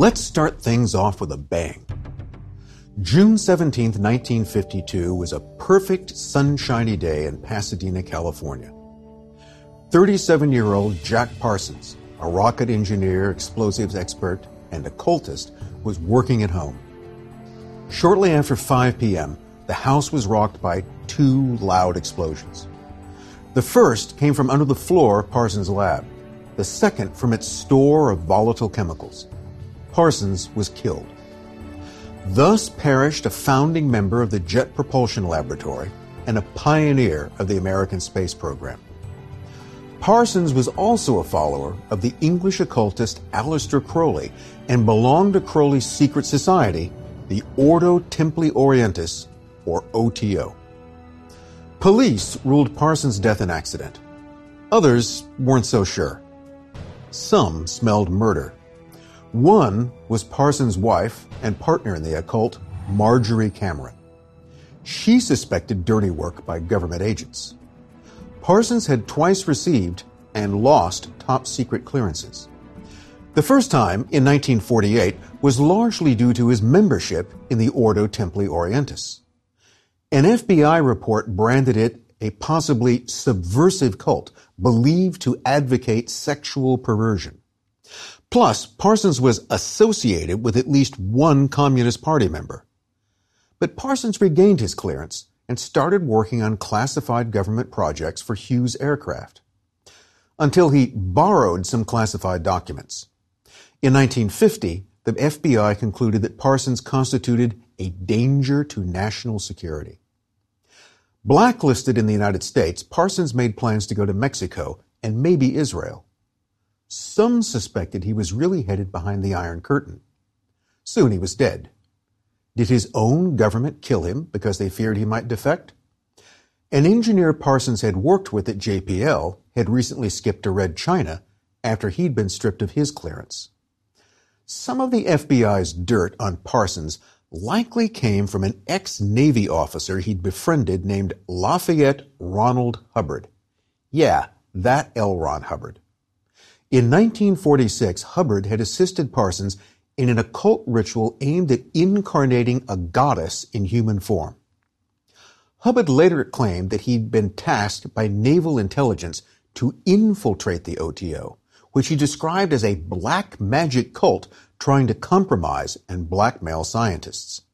Let's start things off with a bang. June 17, 1952 was a perfect sunshiny day in Pasadena, California. 37-year-old Jack Parsons, a rocket engineer, explosives expert, and occultist, was working at home. Shortly after 5 p.m., the house was rocked by 2 loud explosions. The first came from under the floor of Parsons' lab, the second from its store of volatile chemicals. Parsons was killed. Thus perished a founding member of the Jet Propulsion Laboratory and a pioneer of the American space program. Parsons was also a follower of the English occultist Aleister Crowley and belonged to Crowley's secret society, the Ordo Templi Orientis, or OTO. Police ruled Parsons' death an accident. Others weren't so sure. Some smelled murder. One was Parsons' wife and partner in the occult, Marjorie Cameron. She suspected dirty work by government agents. Parsons had twice received and lost top-secret clearances. The first time, in 1948, was largely due to his membership in the Ordo Templi Orientis. An FBI report branded it a possibly subversive cult believed to advocate sexual perversion. Plus, Parsons was associated with at least one Communist Party member. But Parsons regained his clearance and started working on classified government projects for Hughes Aircraft, until he borrowed some classified documents. In 1950, the FBI concluded that Parsons constituted a danger to national security. Blacklisted in the United States, Parsons made plans to go to Mexico and maybe Israel. Some suspected he was really headed behind the Iron Curtain. Soon he was dead. Did his own government kill him because they feared he might defect? An engineer Parsons had worked with at JPL had recently skipped to Red China after he'd been stripped of his clearance. Some of the FBI's dirt on Parsons likely came from an ex-Navy officer he'd befriended named Lafayette Ronald Hubbard. Yeah, that L. Ron Hubbard. In 1946, Hubbard had assisted Parsons in an occult ritual aimed at incarnating a goddess in human form. Hubbard later claimed that he'd been tasked by naval intelligence to infiltrate the OTO, which he described as a black magic cult trying to compromise and blackmail scientists.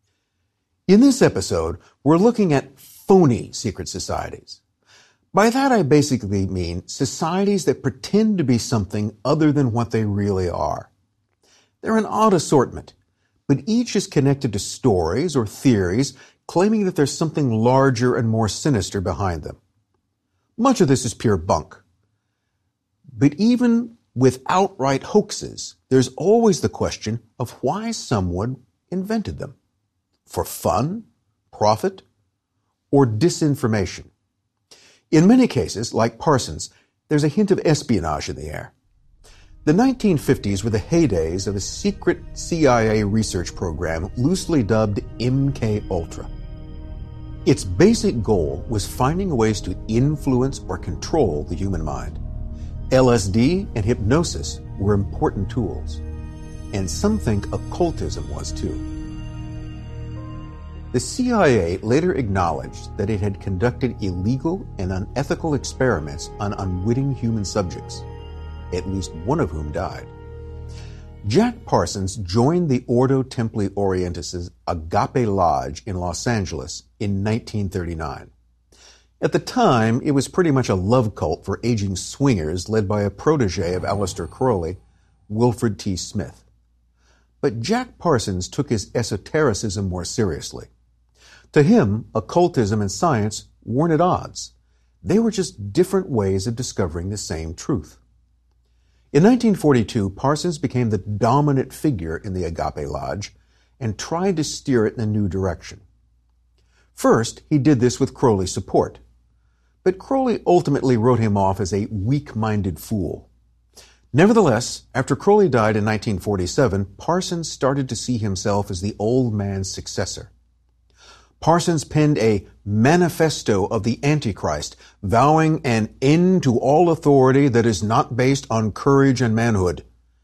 In this episode, we're looking at phony secret societies. By that, I basically mean societies that pretend to be something other than what they really are. They're an odd assortment, but each is connected to stories or theories claiming that there's something larger and more sinister behind them. Much of this is pure bunk. But even with outright hoaxes, there's always the question of why someone invented them. For fun, profit, or disinformation. In many cases, like Parsons, there's a hint of espionage in the air. The 1950s were the heydays of a secret CIA research program loosely dubbed MK-Ultra. Its basic goal was finding ways to influence or control the human mind. LSD and hypnosis were important tools, and some think occultism was too. The CIA later acknowledged that it had conducted illegal and unethical experiments on unwitting human subjects, at least one of whom died. Jack Parsons joined the Ordo Templi Orientis' Agape Lodge in Los Angeles in 1939. At the time, it was pretty much a love cult for aging swingers led by a protege of Aleister Crowley, Wilfred T. Smith. But Jack Parsons took his esotericism more seriously. To him, occultism and science weren't at odds. They were just different ways of discovering the same truth. In 1942, Parsons became the dominant figure in the Agape Lodge and tried to steer it in a new direction. First, he did this with Crowley's support. But Crowley ultimately wrote him off as a weak-minded fool. Nevertheless, after Crowley died in 1947, Parsons started to see himself as the old man's successor. Parsons penned a manifesto of the Antichrist, vowing an end to all authority that is not based on courage and manhood.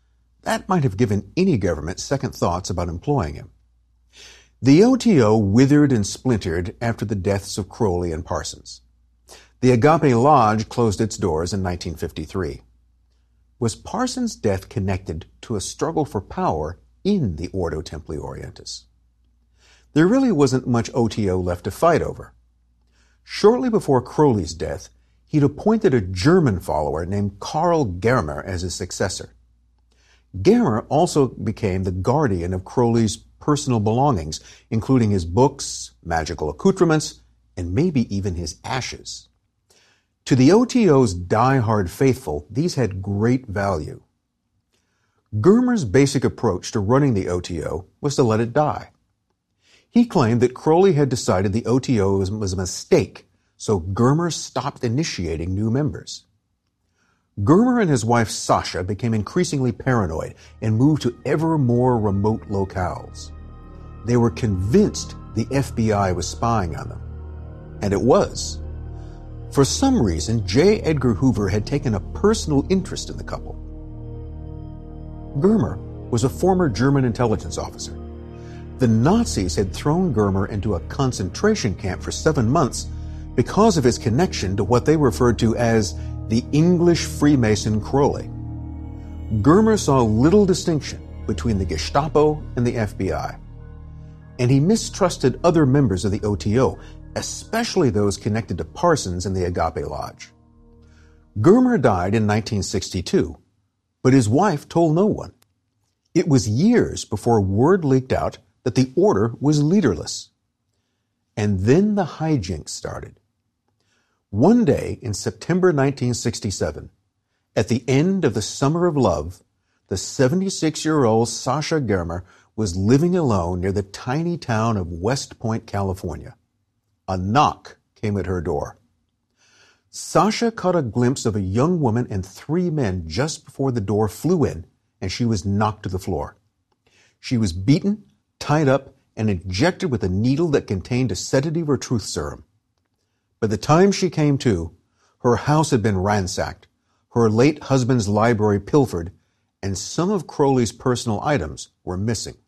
that might have given any government second thoughts about employing him. The OTO withered and splintered after the deaths of Crowley and Parsons. The Agape Lodge closed its doors in 1953. Was Parsons' death connected to a struggle for power in the Ordo Templi Orientis? There really wasn't much OTO left to fight over. Shortly before Crowley's death, he'd appointed a German follower named Karl Germer as his successor. Germer also became the guardian of Crowley's personal belongings, including his books, magical accoutrements, and maybe even his ashes. To the OTO's die-hard faithful, these had great value. Germer's basic approach to running the OTO was to let it die. He claimed that Crowley had decided the OTO was a mistake, so Germer stopped initiating new members. Germer and his wife Sasha became increasingly paranoid and moved to ever more remote locales. They were convinced the FBI was spying on them. And it was. For some reason, J. Edgar Hoover had taken a personal interest in the couple. Germer was a former German intelligence officer. The Nazis had thrown Germer into a concentration camp for 7 months because of his connection to what they referred to as the English Freemason Crowley. Germer saw little distinction between the Gestapo and the FBI, and he mistrusted other members of the OTO, especially those connected to Parsons and the Agape Lodge. Germer died in 1962, but his wife told no one. It was years before word leaked out that the order was leaderless. And then the hijinks started. One day in September 1967, at the end of the Summer of Love, the 76-year-old Sasha Germer was living alone near the tiny town of West Point, California. A knock came at her door. Sasha caught a glimpse of a young woman and 3 men just before the door flew in, and she was knocked to the floor. She was beaten, tied up, and injected with a needle that contained a sedative or truth serum. By the time she came to, her house had been ransacked, her late husband's library pilfered, and some of Crowley's personal items were missing.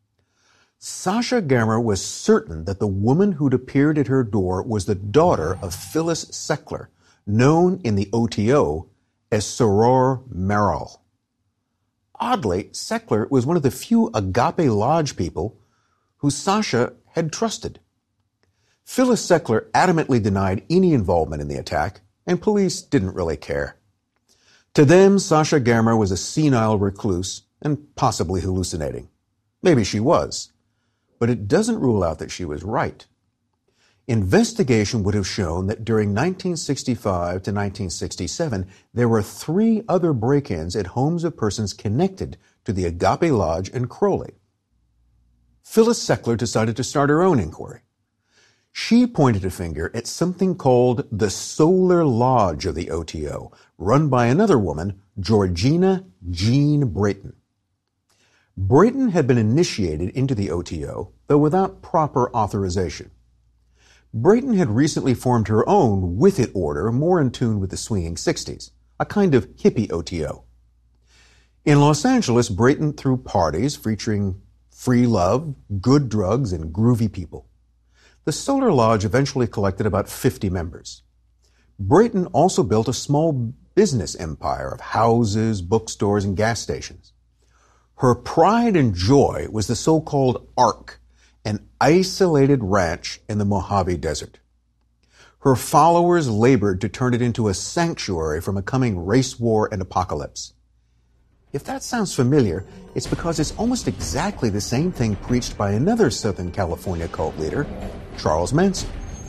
Sasha Germer was certain that the woman who'd appeared at her door was the daughter of Phyllis Seckler, known in the OTO as Soror Merrill. Oddly, Seckler was one of the few Agape Lodge people who Sasha had trusted. Phyllis Seckler adamantly denied any involvement in the attack, and police didn't really care. To them, Sasha Germer was a senile recluse and possibly hallucinating. Maybe she was. But it doesn't rule out that she was right. Investigation would have shown that during 1965 to 1967, there were 3 other break-ins at homes of persons connected to the Agape Lodge and Crowley. Phyllis Seckler decided to start her own inquiry. She pointed a finger at something called the Solar Lodge of the OTO, run by another woman, Georgina Jean Brayton. Brayton had been initiated into the OTO, though without proper authorization. Brayton had recently formed her own with-it order more in tune with the swinging 60s, a kind of hippie OTO. In Los Angeles, Brayton threw parties featuring free love, good drugs, and groovy people. The Solar Lodge eventually collected about 50 members. Brayton also built a small business empire of houses, bookstores, and gas stations. Her pride and joy was the so-called Ark, an isolated ranch in the Mojave Desert. Her followers labored to turn it into a sanctuary from a coming race war and apocalypse. If that sounds familiar, it's because it's almost exactly the same thing preached by another Southern California cult leader, Charles Manson.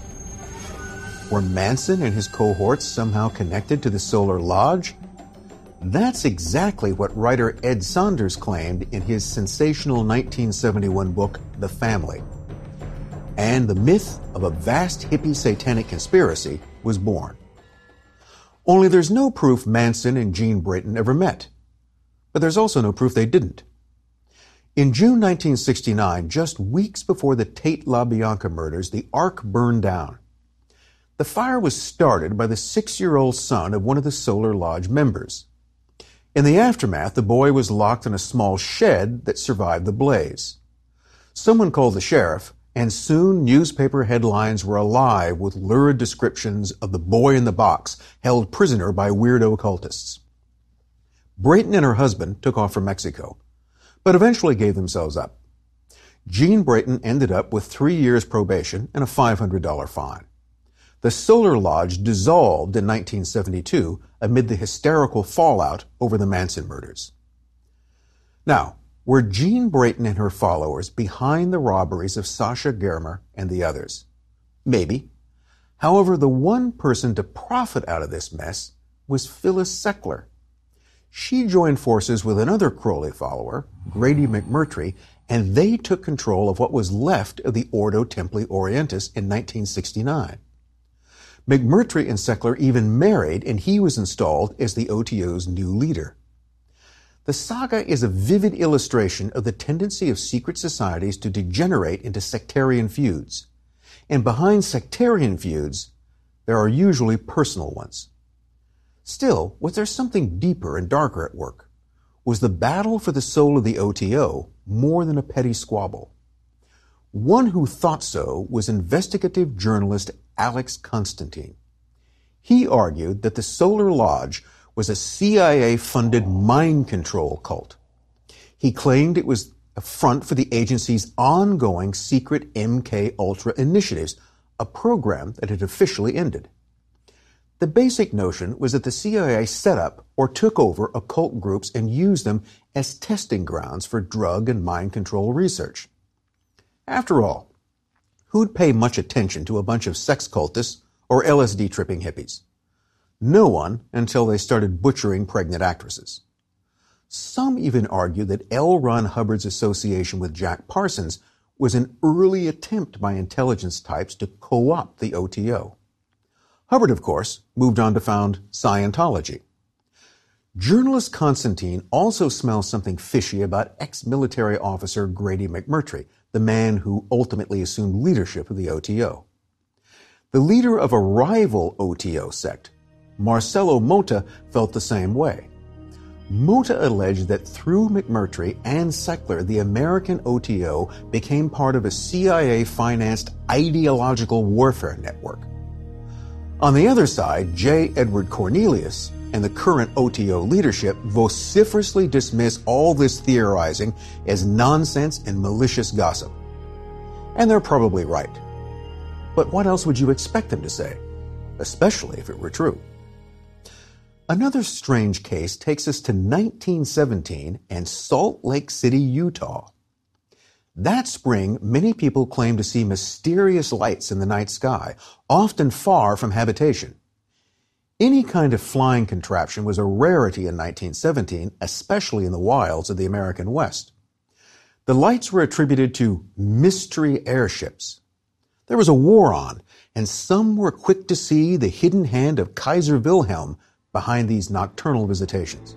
Were Manson and his cohorts somehow connected to the Solar Lodge? That's exactly what writer Ed Saunders claimed in his sensational 1971 book, The Family. And the myth of a vast hippie satanic conspiracy was born. Only there's no proof Manson and Jean Brayton ever met. But there's also no proof they didn't. In June 1969, just weeks before the Tate LaBianca murders, the Ark burned down. The fire was started by the 6-year-old son of one of the Solar Lodge members. In the aftermath, the boy was locked in a small shed that survived the blaze. Someone called the sheriff, and soon newspaper headlines were alive with lurid descriptions of the boy in the box held prisoner by weirdo occultists. Brayton and her husband took off for Mexico, but eventually gave themselves up. Jean Brayton ended up with 3 years probation and a $500 fine. The Solar Lodge dissolved in 1972 amid the hysterical fallout over the Manson murders. Now, were Jean Brayton and her followers behind the robberies of Sasha Germer and the others? Maybe. However, the one person to profit out of this mess was Phyllis Seckler. She joined forces with another Crowley follower, Grady McMurtry, and they took control of what was left of the Ordo Templi Orientis in 1969. McMurtry and Seckler even married, and he was installed as the OTO's new leader. The saga is a vivid illustration of the tendency of secret societies to degenerate into sectarian feuds. And behind sectarian feuds, there are usually personal ones. Still, was there something deeper and darker at work? Was the battle for the soul of the OTO more than a petty squabble? One who thought so was investigative journalist Alex Constantine. He argued that the Solar Lodge was a CIA-funded mind control cult. He claimed it was a front for the agency's ongoing secret MK Ultra initiatives, a program that had officially ended. The basic notion was that the CIA set up or took over occult groups and used them as testing grounds for drug and mind control research. After all, who'd pay much attention to a bunch of sex cultists or LSD-tripping hippies? No one until they started butchering pregnant actresses. Some even argue that L. Ron Hubbard's association with Jack Parsons was an early attempt by intelligence types to co-opt the OTO. Hubbard, of course, moved on to found Scientology. Journalist Constantine also smells something fishy about ex-military officer Grady McMurtry, the man who ultimately assumed leadership of the OTO. The leader of a rival OTO sect, Marcelo Mota, felt the same way. Mota alleged that through McMurtry and Seckler, the American OTO became part of a CIA-financed ideological warfare network. On the other side, J. Edward Cornelius and the current OTO leadership vociferously dismiss all this theorizing as nonsense and malicious gossip. And they're probably right. But what else would you expect them to say? Especially if it were true. Another strange case takes us to 1917 and Salt Lake City, Utah. That spring, many people claimed to see mysterious lights in the night sky, often far from habitation. Any kind of flying contraption was a rarity in 1917, especially in the wilds of the American West. The lights were attributed to mystery airships. There was a war on, and some were quick to see the hidden hand of Kaiser Wilhelm behind these nocturnal visitations.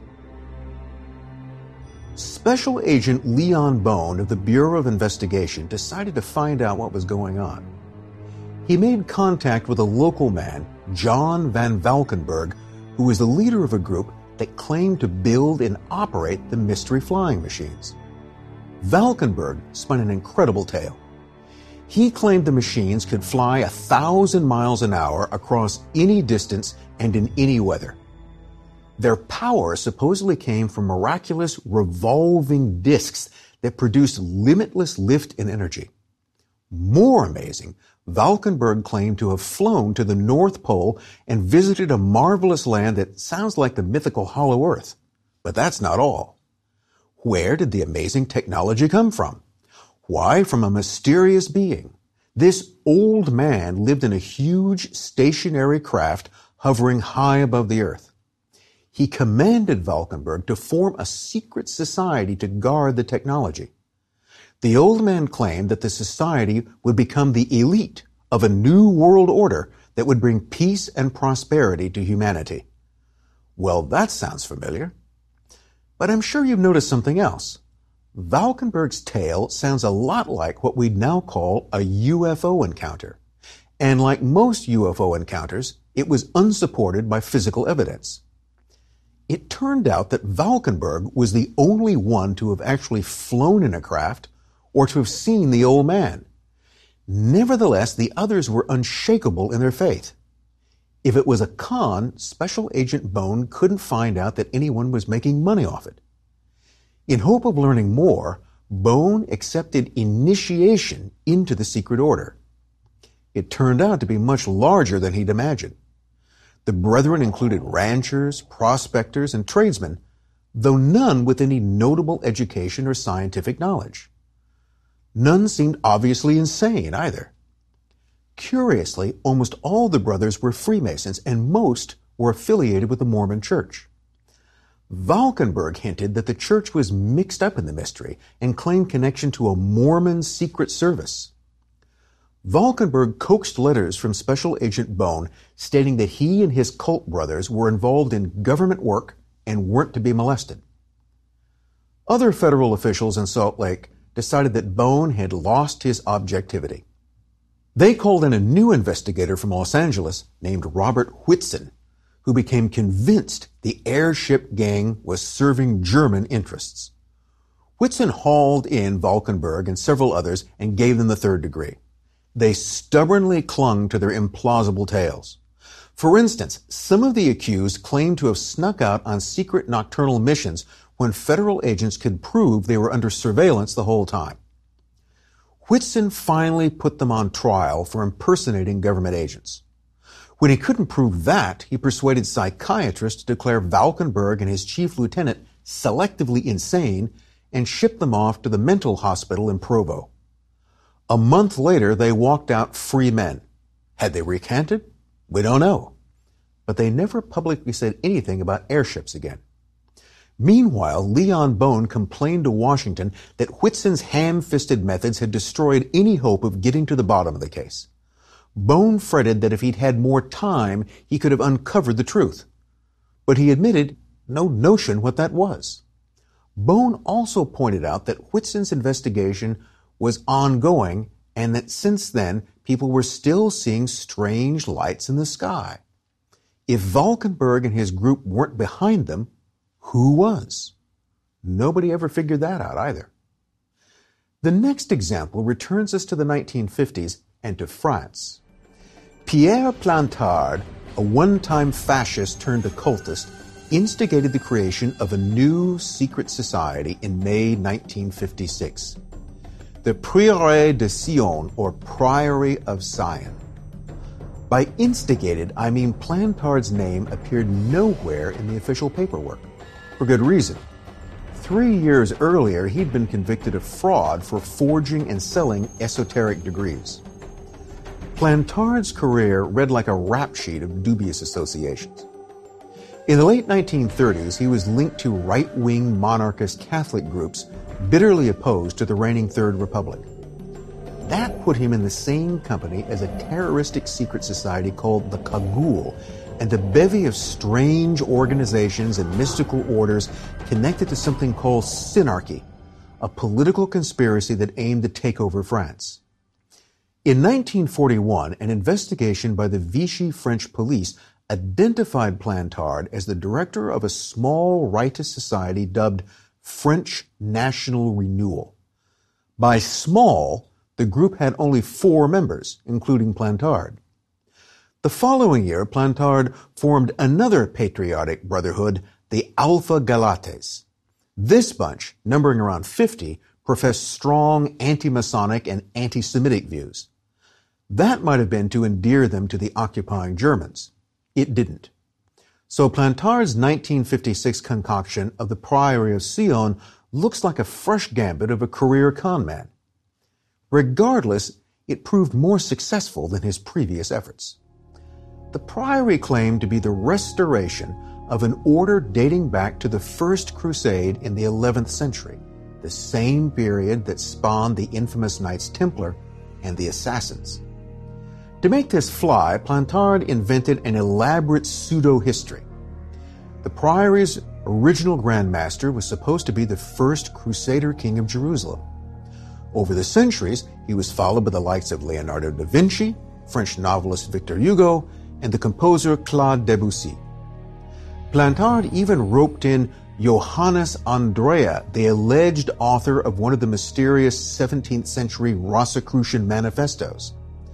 Special Agent Leon Bone of the Bureau of Investigation decided to find out what was going on. He made contact with a local man, John Van Valkenburg, who was the leader of a group that claimed to build and operate the mystery flying machines. Valkenburg spun an incredible tale. He claimed the machines could fly 1,000 miles an hour across any distance and in any weather. Their power supposedly came from miraculous revolving discs that produced limitless lift and energy. More amazing, Valkenburg claimed to have flown to the North Pole and visited a marvelous land that sounds like the mythical Hollow Earth. But that's not all. Where did the amazing technology come from? Why, from a mysterious being. This old man lived in a huge stationary craft hovering high above the earth. He commanded Valkenburg to form a secret society to guard the technology. The old man claimed that the society would become the elite of a new world order that would bring peace and prosperity to humanity. Well, that sounds familiar. But I'm sure you've noticed something else. Valkenburg's tale sounds a lot like what we'd now call a UFO encounter. And like most UFO encounters, it was unsupported by physical evidence. It turned out that Valkenburg was the only one to have actually flown in a craft or to have seen the old man. Nevertheless, the others were unshakable in their faith. If it was a con, Special Agent Bone couldn't find out that anyone was making money off it. In hope of learning more, Bone accepted initiation into the secret order. It turned out to be much larger than he'd imagined. The brethren included ranchers, prospectors, and tradesmen, though none with any notable education or scientific knowledge. None seemed obviously insane either. Curiously, almost all the brothers were Freemasons, and most were affiliated with the Mormon Church. Valkenburg hinted that the church was mixed up in the mystery and claimed connection to a Mormon secret service. Valkenburg coaxed letters from Special Agent Bone stating that he and his cult brothers were involved in government work and weren't to be molested. Other federal officials in Salt Lake decided that Bone had lost his objectivity. They called in a new investigator from Los Angeles named Robert Whitson, who became convinced the airship gang was serving German interests. Whitson hauled in Valkenburg and several others and gave them the third degree. They stubbornly clung to their implausible tales. For instance, some of the accused claimed to have snuck out on secret nocturnal missions when federal agents could prove they were under surveillance the whole time. Whitson finally put them on trial for impersonating government agents. When he couldn't prove that, he persuaded psychiatrists to declare Valkenburg and his chief lieutenant selectively insane and shipped them off to the mental hospital in Provo. A month later, they walked out free men. Had they recanted? We don't know. But they never publicly said anything about airships again. Meanwhile, Leon Bone complained to Washington that Whitson's ham-fisted methods had destroyed any hope of getting to the bottom of the case. Bone fretted that if he'd had more time, he could have uncovered the truth. But he admitted no notion what that was. Bone also pointed out that Whitson's investigation was ongoing and that since then, people were still seeing strange lights in the sky. If Valkenburg and his group weren't behind them, who was? Nobody ever figured that out either. The next example returns us to the 1950s and to France. Pierre Plantard, a one-time fascist turned occultist, instigated the creation of a new secret society in May 1956. The Prieuré de Sion, or Priory of Sion. By instigated, I mean Plantard's name appeared nowhere in the official paperwork. For good reason. 3 years earlier, he'd been convicted of fraud for forging and selling esoteric degrees. Plantard's career read like a rap sheet of dubious associations. In the late 1930s, he was linked to right-wing monarchist Catholic groups bitterly opposed to the reigning Third Republic. That put him in the same company as a terroristic secret society called the Cagoule, and a bevy of strange organizations and mystical orders connected to something called Synarchy, a political conspiracy that aimed to take over France. In 1941, an investigation by the Vichy French police identified Plantard as the director of a small rightist society dubbed French National Renewal. By small, the group had only 4 members, including Plantard. The following year, Plantard formed another patriotic brotherhood, the Alpha Galates. This bunch, numbering around 50, professed strong anti-Masonic and anti-Semitic views. That might have been to endear them to the occupying Germans. It didn't. So Plantard's 1956 concoction of the Priory of Sion looks like a fresh gambit of a career conman. Regardless, it proved more successful than his previous efforts. The Priory claimed to be the restoration of an order dating back to the First Crusade in the 11th century, the same period that spawned the infamous Knights Templar and the Assassins. To make this fly, Plantard invented an elaborate pseudo-history. The Priory's original Grand Master was supposed to be the first Crusader king of Jerusalem. Over the centuries, he was followed by the likes of Leonardo da Vinci, French novelist Victor Hugo, and the composer Claude Debussy. Plantard even roped in Johannes Andrea, the alleged author of one of the mysterious 17th century Rosicrucian manifestos.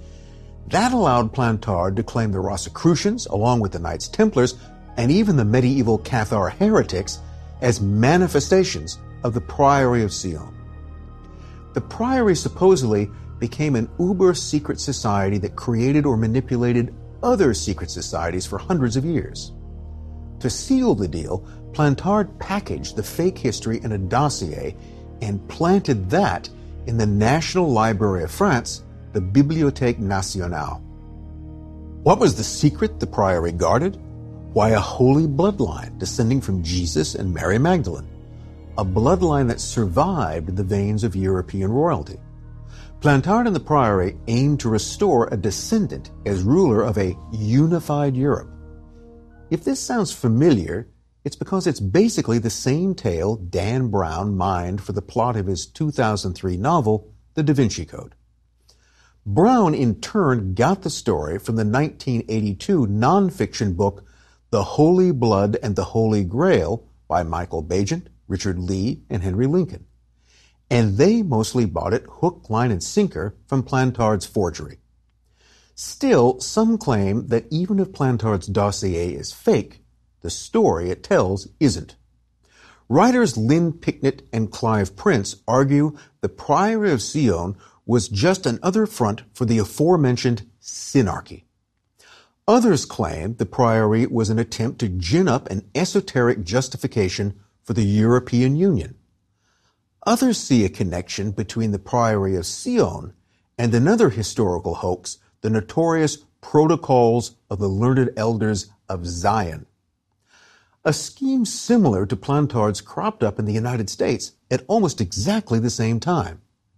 That allowed Plantard to claim the Rosicrucians, along with the Knights Templars, and even the medieval Cathar heretics, as manifestations of the Priory of Sion. The Priory supposedly became an uber-secret society that created or manipulated other secret societies for hundreds of years. To seal the deal, Plantard packaged the fake history in a dossier and planted that in the National Library of France, the Bibliothèque Nationale. What was the secret the Priory guarded? Why, a holy bloodline descending from Jesus and Mary Magdalene, a bloodline that survived in the veins of European royalty. Plantard and the Priory aimed to restore a descendant as ruler of a unified Europe. If this sounds familiar, it's because it's basically the same tale Dan Brown mined for the plot of his 2003 novel, The Da Vinci Code. Brown, in turn, got the story from the 1982 nonfiction book The Holy Blood and the Holy Grail by Michael Bagent, Richard Lee, and Henry Lincoln. And they mostly bought it hook, line, and sinker from Plantard's forgery. Still, some claim that even if Plantard's dossier is fake, the story it tells isn't. Writers Lynn Picknett and Clive Prince argue the Priory of Sion was just another front for the aforementioned synarchy. Others claim the Priory was an attempt to gin up an esoteric justification for the European Union. Others see a connection between the Priory of Sion and another historical hoax, the notorious Protocols of the Learned Elders of Zion. A scheme similar to Plantard's cropped up in the United States at almost exactly the same time.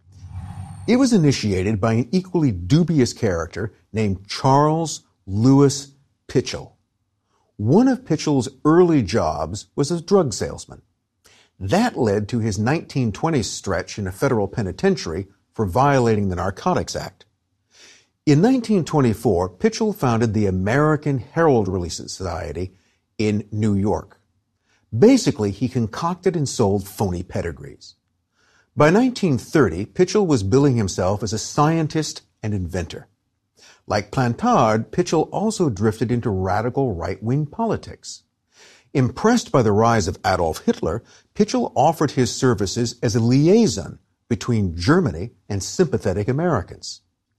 It was initiated by an equally dubious character named Charles Lewis Pitchell. One of Pitchell's early jobs was as a drug salesman. That led to his 1920s stretch in a federal penitentiary for violating the Narcotics Act. In 1924, Pitchell founded the American Heraldry Society in New York. Basically, he concocted and sold phony pedigrees. By 1930, Pitchell was billing himself as a scientist and inventor. Like Plantard, Pitchell also drifted into radical right-wing politics. Impressed by the rise of Adolf Hitler, Pitchell offered his services as a liaison between Germany and sympathetic Americans.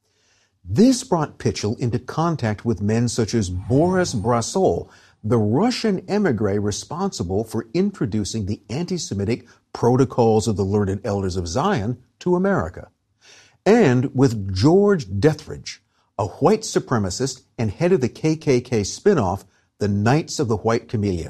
This brought Pitchell into contact with men such as Boris Brasol, the Russian emigre responsible for introducing the anti-Semitic Protocols of the Learned Elders of Zion to America, and with George Dethridge, a white supremacist and head of the KKK spinoff, the Knights of the White Camellia.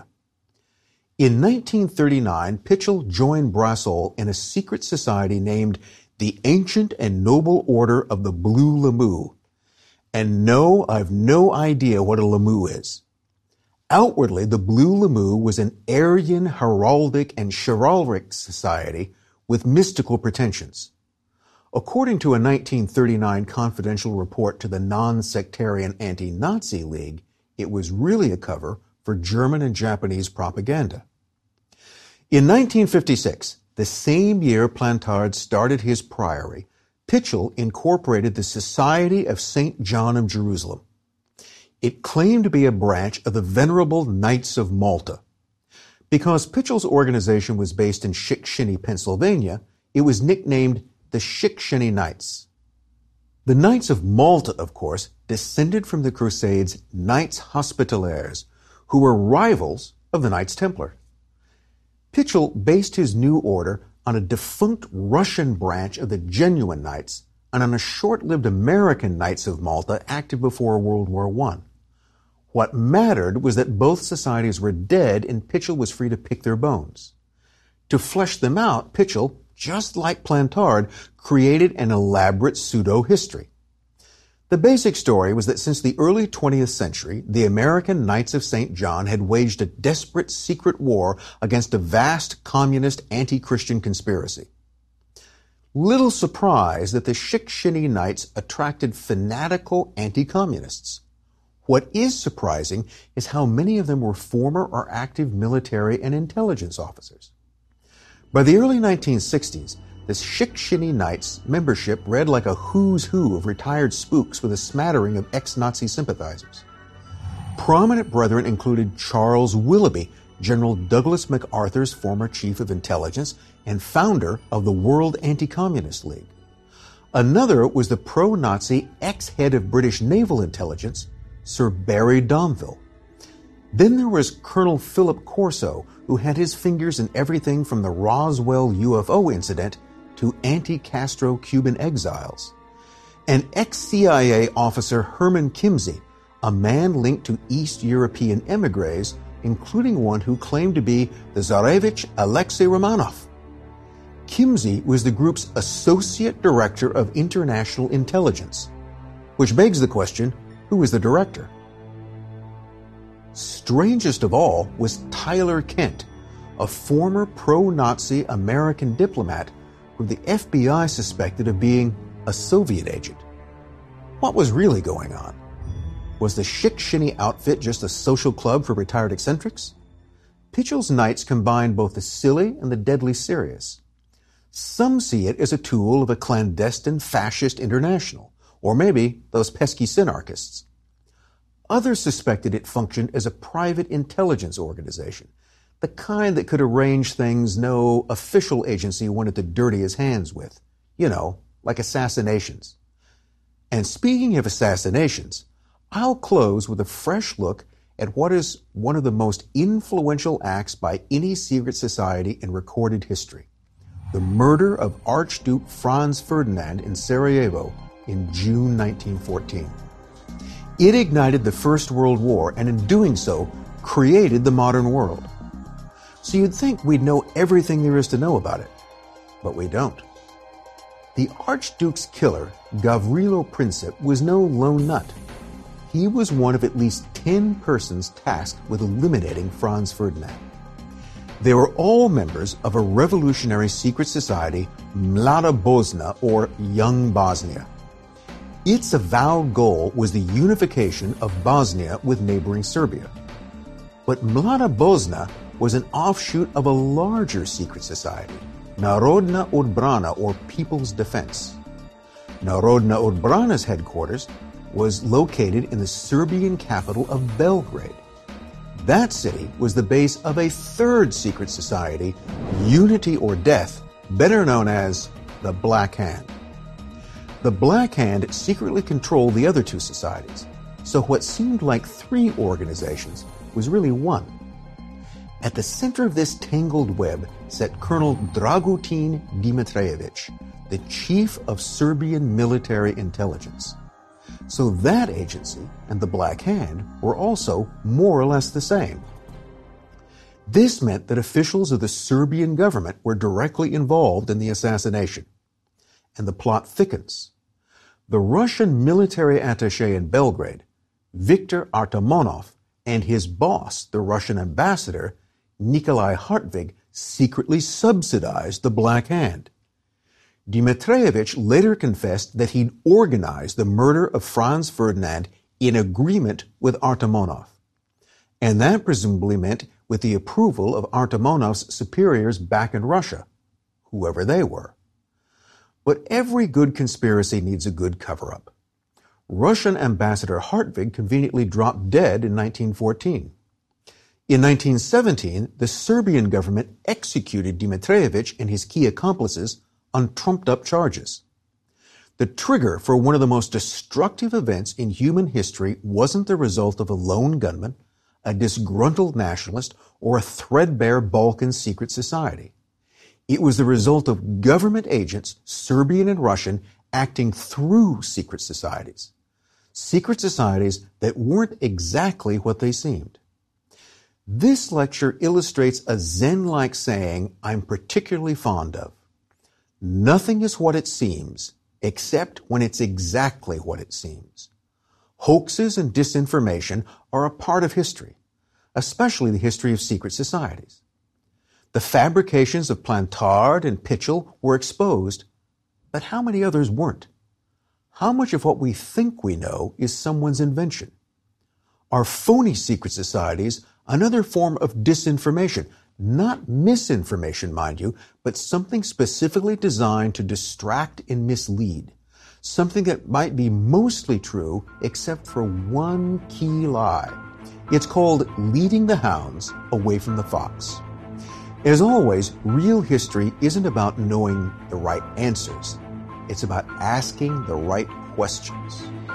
In 1939, Pitchell joined Brasol in a secret society named the Ancient and Noble Order of the Blue Lamu. And no, I've no idea what a Lamu is. Outwardly, the Blue Lamu was an Aryan heraldic and chivalric society with mystical pretensions. According to a 1939 confidential report to the non-sectarian Anti-Nazi League, it was really a cover for German and Japanese propaganda. In 1956, the same year Plantard started his priory, Pitchell incorporated the Society of St. John of Jerusalem. It claimed to be a branch of the Venerable Knights of Malta. Because Pitchell's organization was based in Chickasha, Pennsylvania, it was nicknamed the Chickasha Knights. The Knights of Malta, of course, descended from the Crusades' Knights Hospitallers, who were rivals of the Knights Templar. Pitchell based his new order on a defunct Russian branch of the genuine Knights and on a short-lived American Knights of Malta active before World War I. What mattered was that both societies were dead and Pitchell was free to pick their bones. To flesh them out, Pitchell, just like Plantard, created an elaborate pseudo-history. The basic story was that since the early 20th century, the American Knights of St. John had waged a desperate secret war against a vast communist anti-Christian conspiracy. Little surprise that the Chickasha Knights attracted fanatical anti-communists. What is surprising is how many of them were former or active military and intelligence officers. By the early 1960s, the Szczytni Knights membership read like a who's who of retired spooks with a smattering of ex-Nazi sympathizers. Prominent brethren included Charles Willoughby, General Douglas MacArthur's former chief of intelligence and founder of the World Anti-Communist League. Another was the pro-Nazi ex-head of British naval intelligence, Sir Barry Domville. Then there was Colonel Philip Corso, who had his fingers in everything from the Roswell UFO incident to anti-Castro Cuban exiles. And ex-CIA officer Herman Kimsey, a man linked to East European emigres, including one who claimed to be the Tsarevich Alexei Romanov. Kimsey was the group's Associate Director of International Intelligence, which begs the question, who was the director? Strangest of all was Tyler Kent, a former pro-Nazi American diplomat who the FBI suspected of being a Soviet agent. What was really going on? Was the Szczytni outfit just a social club for retired eccentrics? Pitchell's Knights combined both the silly and the deadly serious. Some see it as a tool of a clandestine fascist international, or maybe those pesky synarchists. Others suspected it functioned as a private intelligence organization, the kind that could arrange things no official agency wanted to dirty his hands with. You know, like assassinations. And speaking of assassinations, I'll close with a fresh look at what is one of the most influential acts by any secret society in recorded history: the murder of Archduke Franz Ferdinand in Sarajevo in June 1914. It ignited the First World War, and in doing so, created the modern world. So you'd think we'd know everything there is to know about it, but we don't. The Archduke's killer, Gavrilo Princip, was no lone nut. He was one of at least 10 persons tasked with eliminating Franz Ferdinand. They were all members of a revolutionary secret society, Mlada Bosna, or Young Bosnia. Its avowed goal was the unification of Bosnia with neighboring Serbia. But Mlada Bosna was an offshoot of a larger secret society, Narodna Odbrana, or People's Defense. Narodna Odbrana's headquarters was located in the Serbian capital of Belgrade. That city was the base of a third secret society, Unity or Death, better known as the Black Hand. The Black Hand secretly controlled the other two societies, so what seemed like three organizations was really one. At the center of this tangled web sat Colonel Dragutin Dimitrijević, the chief of Serbian military intelligence. So that agency and the Black Hand were also more or less the same. This meant that officials of the Serbian government were directly involved in the assassination. And the plot thickens. The Russian military attaché in Belgrade, Viktor Artamonov, and his boss, the Russian ambassador, Nikolai Hartvig, secretly subsidized the Black Hand. Dimitrijević later confessed that he'd organized the murder of Franz Ferdinand in agreement with Artamonov. And that presumably meant with the approval of Artamonov's superiors back in Russia, whoever they were. But every good conspiracy needs a good cover-up. Russian Ambassador Hartvig conveniently dropped dead in 1914. In 1917, the Serbian government executed Dimitrijević and his key accomplices on trumped-up charges. The trigger for one of the most destructive events in human history wasn't the result of a lone gunman, a disgruntled nationalist, or a threadbare Balkan secret society. It was the result of government agents, Serbian and Russian, acting through secret societies that weren't exactly what they seemed. This lecture illustrates a Zen-like saying I'm particularly fond of. Nothing is what it seems, except when it's exactly what it seems. Hoaxes and disinformation are a part of history, especially the history of secret societies. The fabrications of Plantard and Pitchell were exposed, but how many others weren't? How much of what we think we know is someone's invention? Are phony secret societies another form of disinformation? Not misinformation, mind you, but something specifically designed to distract and mislead. Something that might be mostly true except for one key lie. It's called leading the hounds away from the fox. As always, real history isn't about knowing the right answers. It's about asking the right questions.